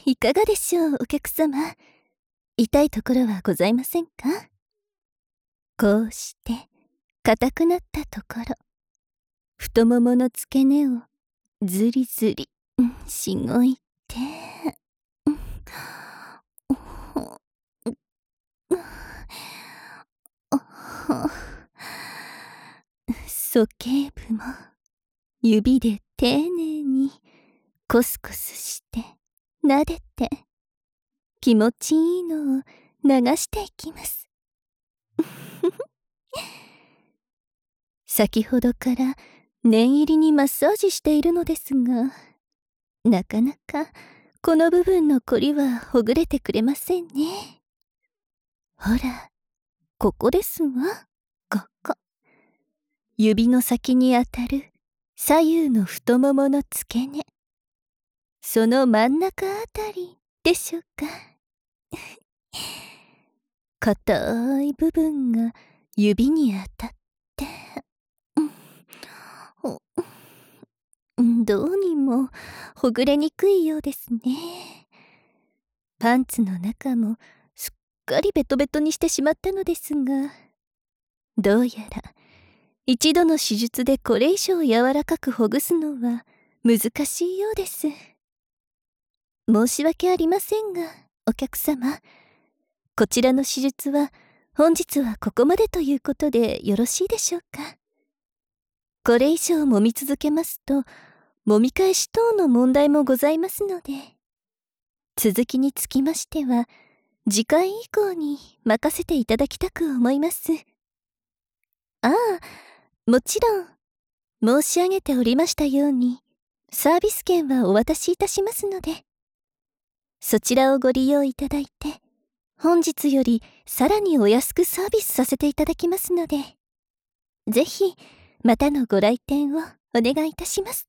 いかがでしょう、お客様。痛いところはございませんか？こうして硬くなったところ、太ももの付け根をずりずりしごいて、鼠径部も指で丁寧にコスコスして撫でて、気持ちいいのを流していきます。先ほどから念入りにマッサージしているのですが、なかなかこの部分のこりはほぐれてくれませんね。ほら、ここですわ。ここ。指の先にあたる左右の太ももの付け根。その真ん中あたりでしょうか。硬い部分が指に当たって、どうにもほぐれにくいようですね。パンツの中もすっかりベトベトにしてしまったのですが、どうやら一度の手術でこれ以上柔らかくほぐすのは難しいようです。申し訳ありませんが、お客様、こちらの手術は本日はここまでということでよろしいでしょうか。これ以上揉み続けますと、揉み返し等の問題もございますので、続きにつきましては次回以降に任せていただきたく思います。ああ、もちろん申し上げておりましたようにサービス券はお渡しいたしますので、そちらをご利用いただいて、本日よりさらにお安くサービスさせていただきますので、ぜひまたのご来店をお願いいたします。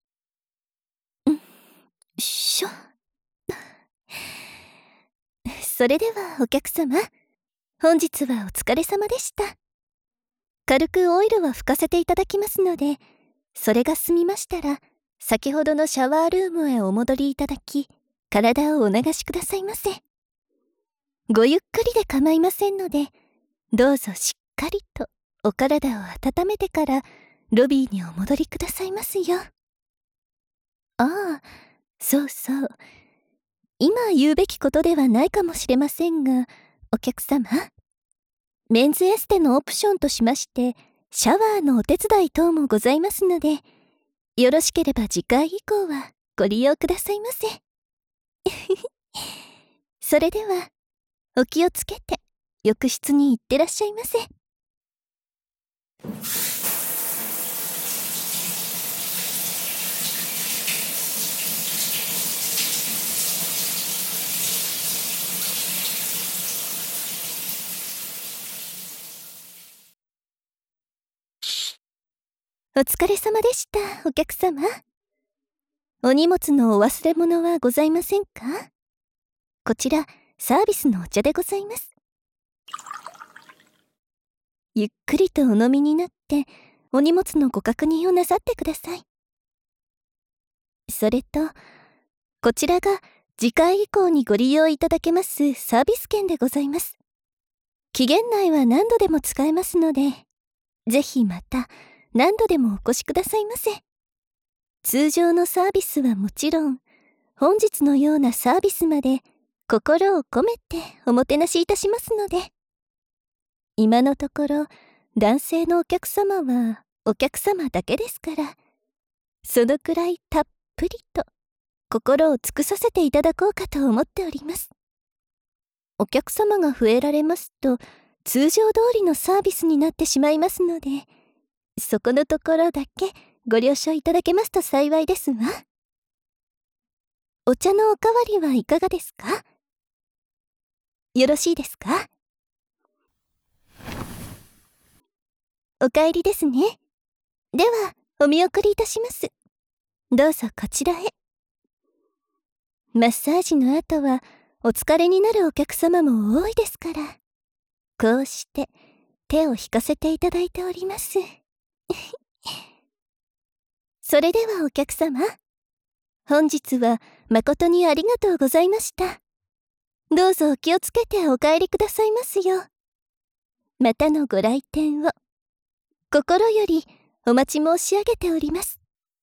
それではお客様、本日はお疲れ様でした。軽くオイルは拭かせていただきますので、それが済みましたら先ほどのシャワールームへお戻りいただき、体をお流しくださいませ。ごゆっくりで構いませんので、どうぞしっかりとお体を温めてからロビーにお戻りくださいますよ。ああ、そうそう。今言うべきことではないかもしれませんが、お客様、メンズエステのオプションとしまして、シャワーのお手伝い等もございますので、よろしければ次回以降はご利用くださいませ。それでは、お気をつけて浴室に行ってらっしゃいませ。お疲れ様でした、お客様。お荷物のお忘れ物はございませんか？こちらサービスのお茶でございます。ゆっくりとお飲みになってお荷物のご確認をなさってください。それと、こちらが次回以降にご利用いただけますサービス券でございます。期限内は何度でも使えますので、ぜひまた何度でもお越しくださいませ。通常のサービスはもちろん、本日のようなサービスまで心を込めておもてなしいたしますので、今のところ男性のお客様はお客様だけですから、そのくらいたっぷりと心を尽くさせていただこうかと思っております。お客様が増えられますと通常通りのサービスになってしまいますので、そこのところだけご了承いただけますと幸いですわ。お茶のおかわりはいかがですか？よろしいですか？お帰りですね。ではお見送りいたします。どうぞこちらへ。マッサージの後はお疲れになるお客様も多いですから、こうして手を引かせていただいております。それではお客様、 本日は誠にありがとうございました。どうぞお気をつけてお帰りくださいますよ。またのご来店を心よりお待ち申し上げております。